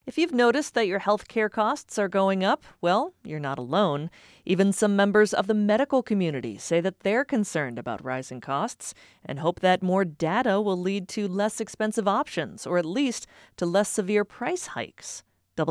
If you've noticed that your healthcare costs are going up, well, you're not alone. Even some members of the medical community say that they're concerned about rising costs and hope that more data will lead to less expensive options, or at least to less severe price hikes.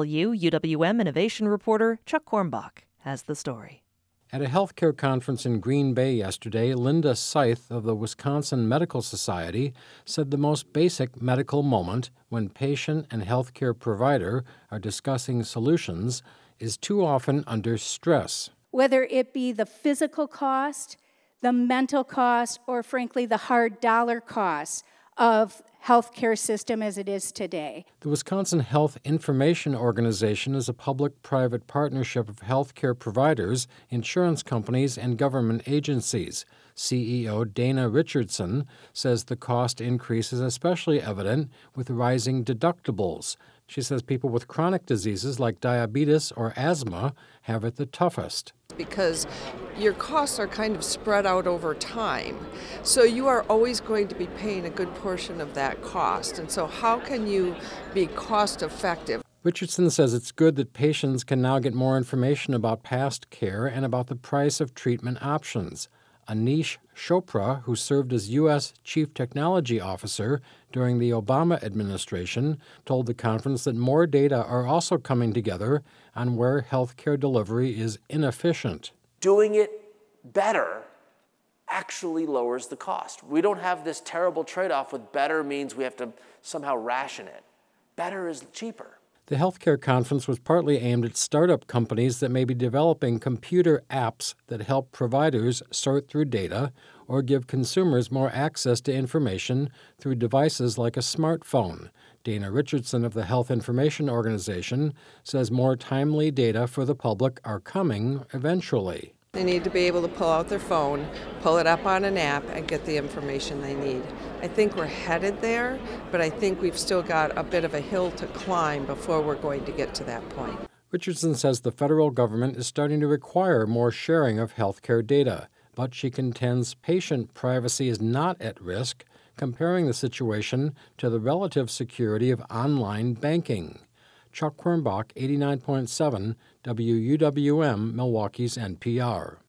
WUWM Innovation reporter Chuck Kornbach has the story. At a healthcare conference in Green Bay yesterday, Linda Seith of the Wisconsin Medical Society said the most basic medical moment when patient and healthcare provider are discussing solutions is too often under stress. Whether it be the physical cost, the mental cost, or frankly the hard dollar cost of healthcare system as it is today. The Wisconsin Health Information Organization is a public-private partnership of healthcare providers, insurance companies, and government agencies. CEO Dana Richardson says the cost increase is especially evident with rising deductibles. She says people with chronic diseases like diabetes or asthma have it the toughest. Because your costs are kind of spread out over time. So you are always going to be paying a good portion of that cost. And so how can you be cost effective? Richardson says it's good that patients can now get more information about past care and about the price of treatment options. Anish Chopra, who served as U.S. Chief Technology Officer during the Obama administration, told the conference that more data are also coming together on where healthcare delivery is inefficient. Doing it better actually lowers the cost. We don't have this terrible trade-off with better means we have to somehow ration it. Better is cheaper. The healthcare conference was partly aimed at startup companies that may be developing computer apps that help providers sort through data or give consumers more access to information through devices like a smartphone. Dana Richardson of the Health Information Organization says more timely data for the public are coming eventually. They need to be able to pull out their phone, pull it up on an app, and get the information they need. I think we're headed there, but I think we've still got a bit of a hill to climb before we're going to get to that point. Richardson says the federal government is starting to require more sharing of healthcare data, but she contends patient privacy is not at risk, comparing the situation to the relative security of online banking. Chuck Kornbach, 89.7 WUWM, Milwaukee's NPR.